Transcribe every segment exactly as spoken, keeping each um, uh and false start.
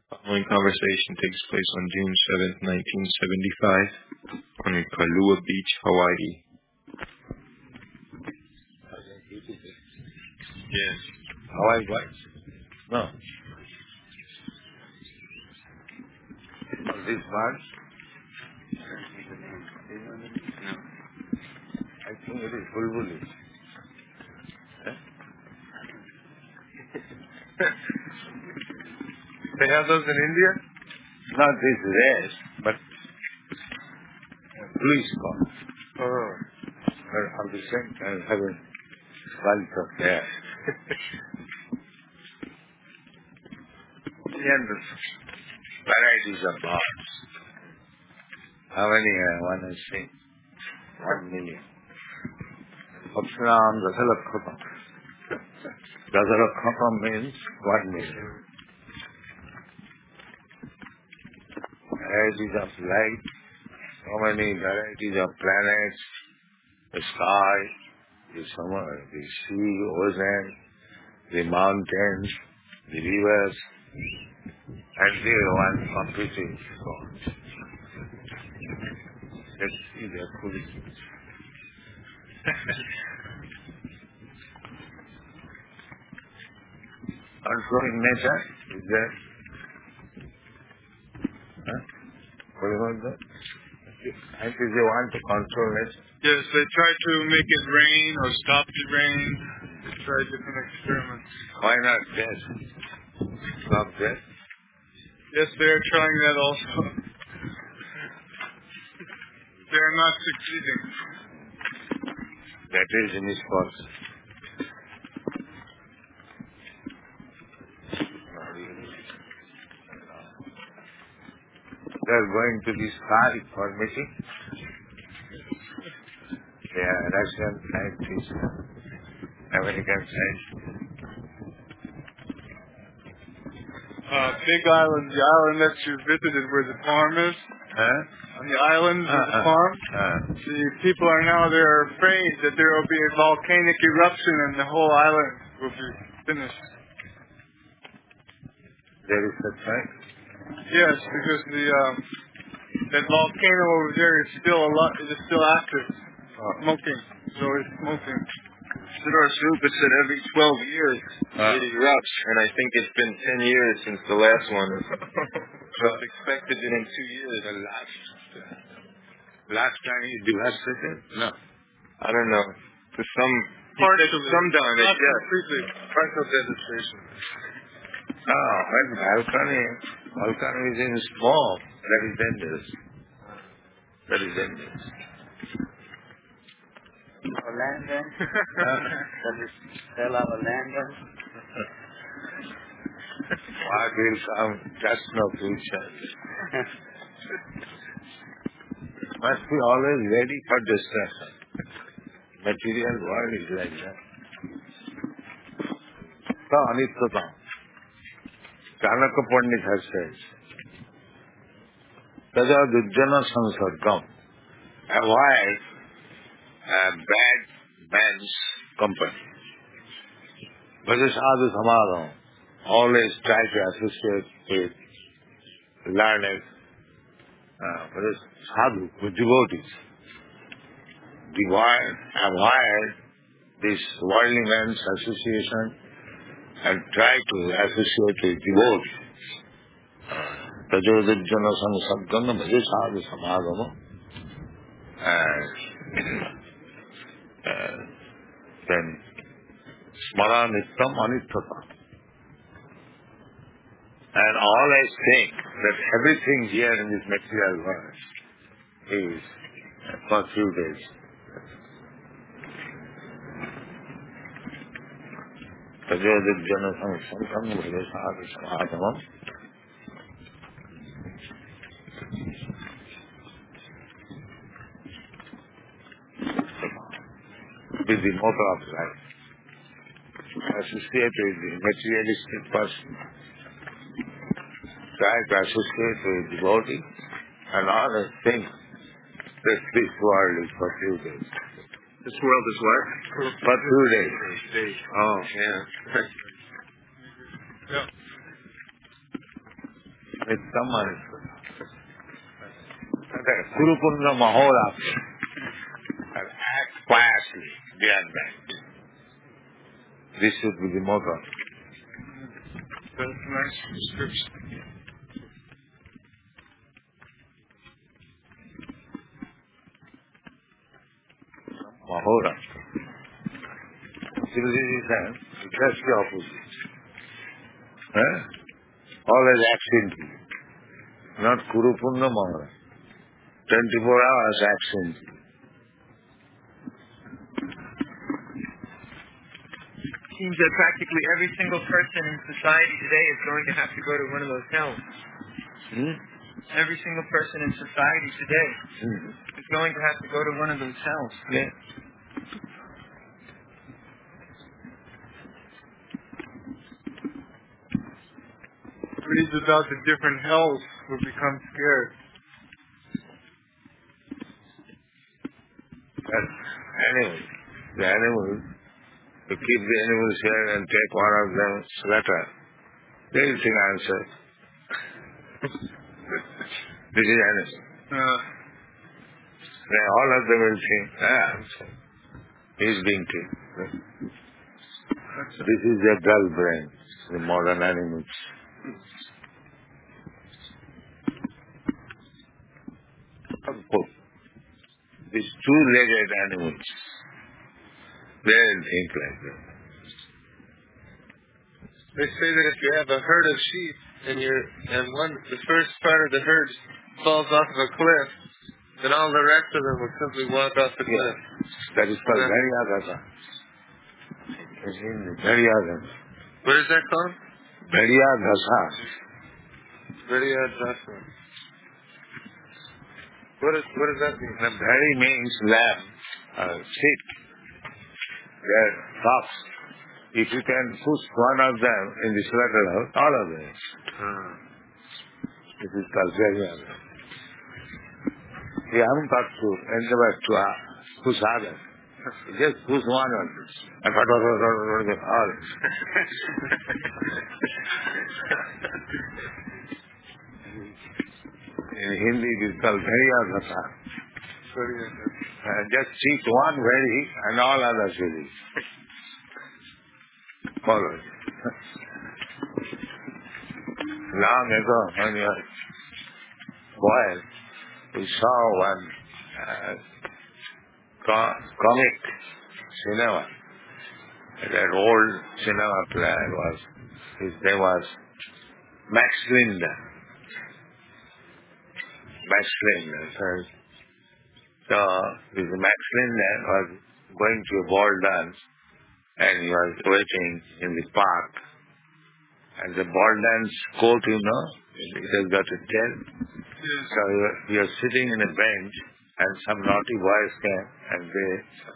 The following conversation takes place on June seventh, nineteen seventy-five, on Kailua Beach, Hawaii. Yes. Hawaii what? No. On this one? No. I think it is Bulbuli. They have those in India? Not this race, but police call. Oh. But at the same time having bunch of hair. And varieties of birds. How many uh, one has seen? One million. Upsram Dasalakhatam. Dasalakhatam means one million. Varieties of light, so many varieties of planets, the sky, the summer, the sea, ocean, the mountains, the rivers, and they one completely gone. Let's see their foolishness. Controlling nature is there. Huh? What about that? I think they want to control nature. Yes, they try to make it rain or stop the rain. They try different experiments. Why not death? Stop death? Yes, they are trying that also. They are not succeeding. That is in his course. They are going to the sky for meeting. They are Russian scientists, American scientists. Uh, Big Island, the island that you visited where the farm is. Huh? On the island Uh, of the uh, farm. uh. The people are now, they're afraid that there will be a volcanic eruption and the whole island will be finished. There is such thing? Yes, because the um, that volcano over there is still a lot, is still active, Oh. smoking. So it's smoking. Siddhar Supa said every twelve years Uh. it erupts, and I think it's been ten years since the last one. So it's expected that in two years. The last, last time you devastated? No. I don't know. To some, Partially. some done it, Not yes. completely. Partial devastation. Ah, when volcano, volcano is in smoke, that is dangerous. That is dangerous. Our land then? Does it sell our land then? What will come, just no future. Must be always ready for destruction. Material world is like that. So, Anityatam. Chanakya Pandit has said, Taja Dujjana Sansargam. Avoid a bad man's company. Bhaja sadhu samadham. Always try to associate with learned, uh, sadhu, with devotees. Avoid, avoid this worldly man's association and try to associate with devotees. Tajodajjana samsargam bhaja sadhu samadham. And uh, then smaranittam anityatam. And always think that everything here in this material world is for a few days. Tajodajjana samsargam bhaja sadhu samadham. With the motto of life. Associate with the materialistic person. Try to associate with devotee and always think that this world is for few days. This world is what? For two days. Oh, yeah. Yeah. with someone. Kurupunda Mahola. And act quietly beyond that. This should be the motto. That's a nice description. Mahora. Civilization is just the opposite. Eh? Always action. Not Kurupunda Mahora. twenty-four hours action. Seems that practically every single person in society today is going to have to go to one of those hells. Hmm? Every single person in society today Hmm. is going to have to go to one of those hells. Yeah. Reads about the different hells will become scared. That's animals. The animals, to keep the animals here and take one of them slaughter. They will think answer. This is animal. Uh, Then all of them will think, ah, he is being killed. This is their dull brain, the modern animals. These two-legged animals, they don't think like that. They say that if you have a herd of sheep and you're and one the first part of the herd falls off of a cliff, then all the rest of them will simply walk off the cliff. That is called Bhariya-Gata. Bhariya-Gata. What is that called? Bhariya-Gata. Bhariya-Gata. What is what does that mean? The Bhari means lamb, uh, sheep. They're fox. If you can push one of them in the slaughterhouse, all of them. Hmm. This is called Bhariya-Gata. We haven't got to endeavor to uh, push others. Just push one of them. And all. In Hindi it is called Bhariya-Gata. Uh, just cheat one very and all others will eat. Follow it. Long ago when we were boys, we saw one uh, co- comic cinema. That old cinema player was, his name was Max Linder. Max Linder. So, so this Max Linder was going to a ball dance and he was waiting in the park. And the ball dance court, you know, it has got a tail. So he was sitting in a bench and some naughty boys came and they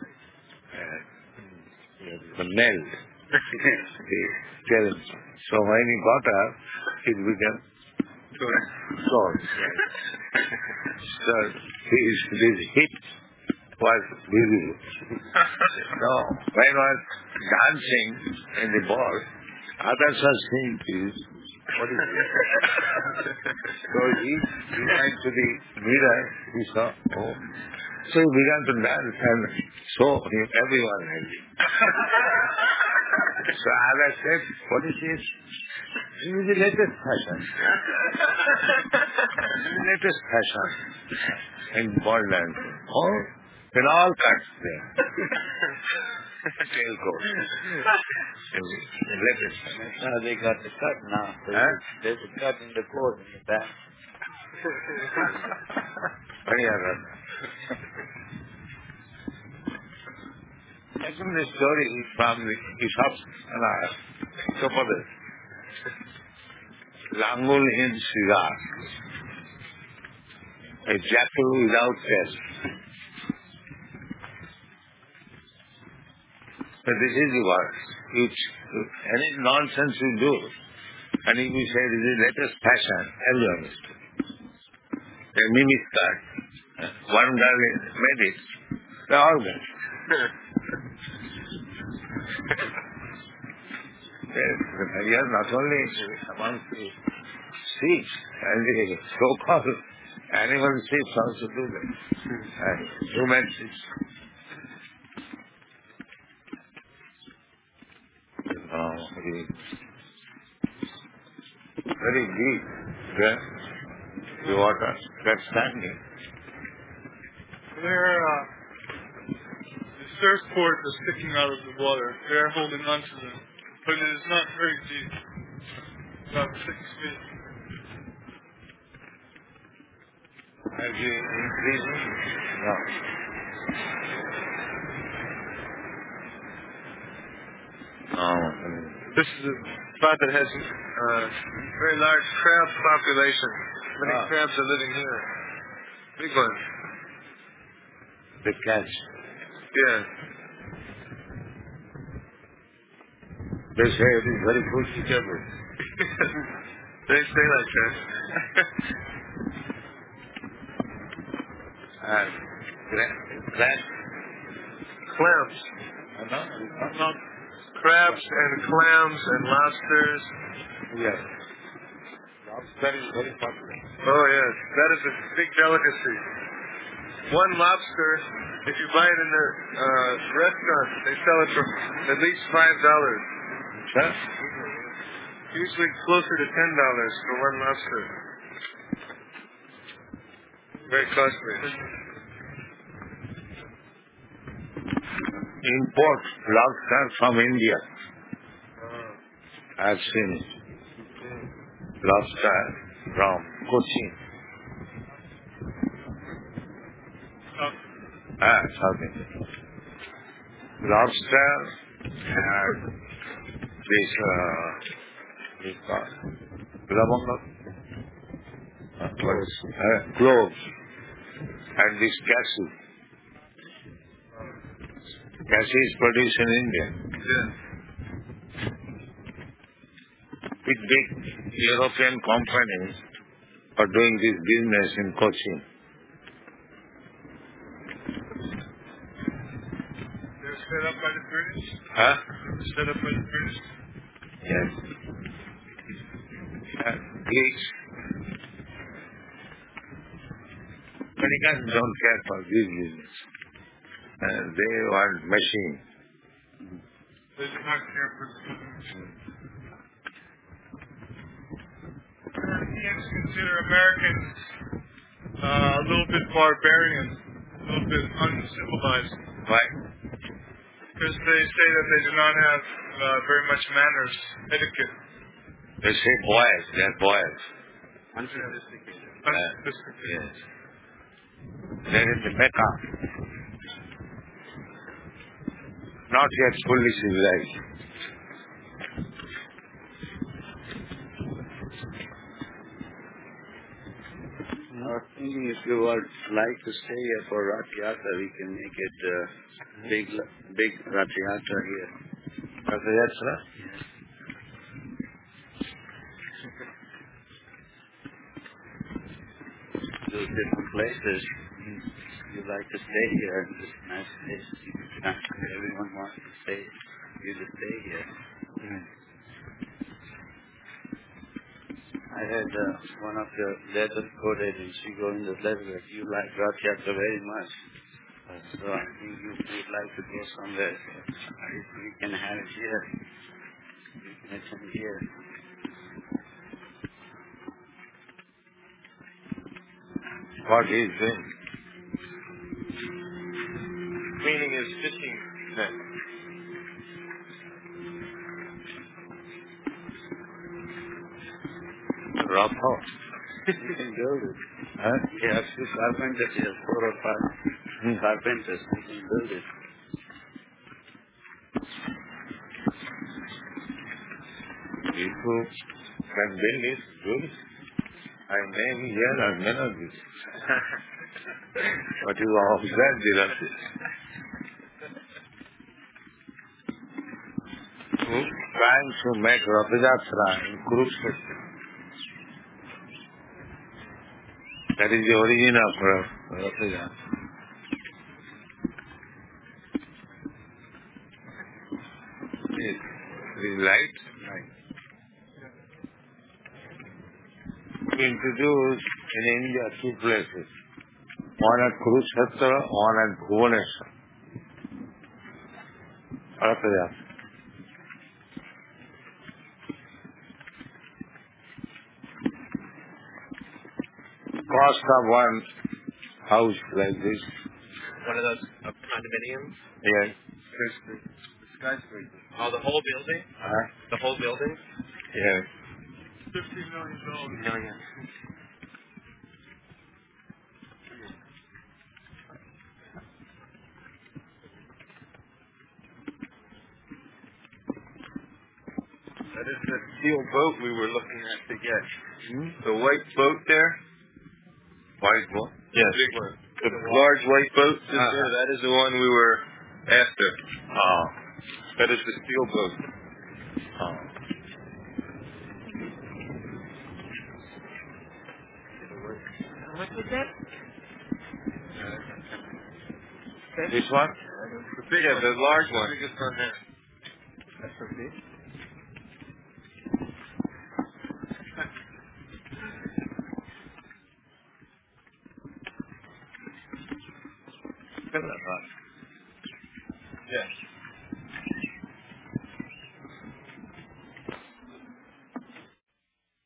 uh, nailed the tail. So when he got up, it became sword. So his, his hip was visible. So when he was dancing in the ball, others are saying to him, what is this? So he, he went to the mirror, he saw, oh. So he began to dance and so him, everyone had it. So others said, what is this? This is the latest fashion. This is the latest fashion in ball dancing. Oh, in all cuts there. Tail coat. Latest. That's how they got the cut now. There's, Huh? there's a cut in the coat in the back. Actually, the story is from the Aesop's Sophocles. Langul in Sigar. A jackal without tail. So this is the word. If any nonsense you do, and if you say this is latest fashion, everyone is doing. A mini skirt. One girl made it. They all made it. Yes, not only amongst the sheep and the so-called animal sheep also do that. And human sheep. No, very, very deep. Yeah. The water that's standing. They're, uh, the surfboards are sticking out of the water. They're holding on to them. But it is not very deep. About six feet. As you increasing? No. No. This is a spot that has uh, very large crab population. Many Ah. crabs are living here. Big ones. The catch. Yeah. They say it is very good together. They stay like that. And that Clams. no, Crabs and clams and lobsters. yes. Lobster is very popular. Oh, yes. That is a big delicacy. One lobster, if you buy it in the uh, restaurant, they sell it for at least five dollars. Huh? Usually closer to ten dollars for one lobster. Very costly. Import lobster from India. Oh. I've seen it. Lobster from Cochin. Oh, Ah, South India. Lobster and this, uh, this uh, lavanga, uh, what is it? Uh, cloves, and this cashew. Cashew is produced in India. Yeah. Big, big European companies are doing this business in Cochin. they're set up by the British? Huh? Set up by the British? Yes. And Greeks, Americans don't care for this business. And they want machine. They do not care for the Europeans consider Americans uh, a little bit barbarian, a little bit uncivilized, Why? because they say that they do not have uh, very much manners, etiquette. They say boys, they're boys. Unsophisticated. Unsophisticated. Yes. They're in the Mecca. Not yet fully civilized. I was thinking if you would like to stay here for Rath Yatra, we can make it uh, big, big Rath Yatra here. Rath Yatra? Those different places. You like to stay here in this nice place. Everyone wants to stay. You to stay here. Mm. I had uh, one of your letters quoted in Sri Govinda's letter that you like Rath Yatra very much. So I think you would like to go somewhere. If we can have it here, we can attend here. What is doing? Meaning is fishing net. Rough house. You can build it. Huh? We have two carpenters here, four or five Hmm. carpenters. We can build it. People can build it, good. I may be here, I may not be. But you observe the rest. Trying to make Rath Yatra in Kurukshetra. That is the origin of Rath Yatra. Is is light? Right. introduced in India two places. One at Kurukshetra, one at Bhubaneswar. Aratayat. Cost of one house like this. One of those uh, condominiums? Yes. Skyscraper. Oh, the whole building? Huh? The whole building? Yes. Fifty million dollars. Million. That is the steel boat we were looking at to get. Hmm? The white boat there? White boat? Yes. Big one. The large white boat is Uh-huh. there. That is the one we were after. Oh. That is the steel boat. Oh. How much was that? This one? The big yeah, the large one. The biggest one there. That's okay. Yes.